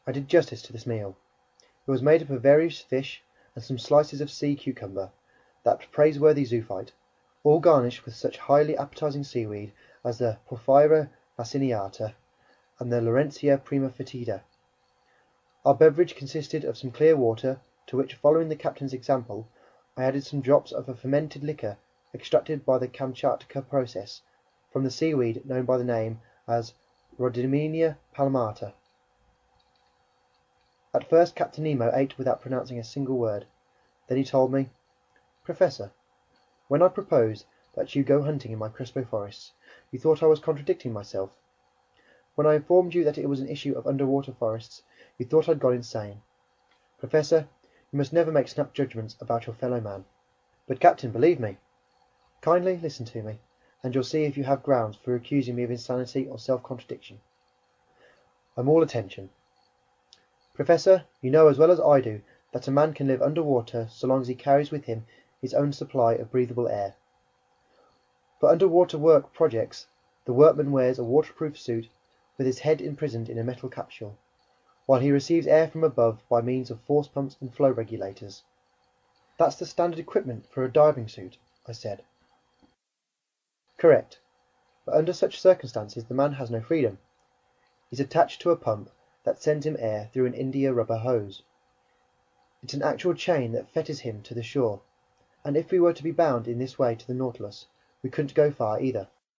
I did justice to this meal. It was made up of various fish and some slices of sea cucumber, that praiseworthy zoophyte, all garnished with such highly appetizing seaweed as the Porphyra vacciniata and the Laurentia prima foetida. Our beverage consisted of some clear water, to which, following the captain's example, I added some drops of a fermented liquor extracted by the Kamchatka process, from the seaweed known by the name as Rhodymenia palmata. At first Captain Nemo ate without pronouncing a single word. Then he told me, "Professor, when I proposed that you go hunting in my Crespo forests, you thought I was contradicting myself. When I informed you that it was an issue of underwater forests, you thought I'd gone insane. Professor, you must never make snap judgments about your fellow man." "But, Captain, believe me." "Kindly listen to me, and you'll see if you have grounds for accusing me of insanity or self-contradiction." "I'm all attention." "Professor, you know as well as I do that a man can live under water so long as he carries with him his own supply of breathable air. For underwater work projects, the workman wears a waterproof suit with his head imprisoned in a metal capsule, while he receives air from above by means of force pumps and flow regulators." "That's the standard equipment for a diving suit," I said. "Correct. But under such circumstances the man has no freedom. He's attached to a pump that sends him air through an india rubber hose. It's an actual chain that fetters him to the shore, and if we were to be bound in this way to the Nautilus, we couldn't go far either."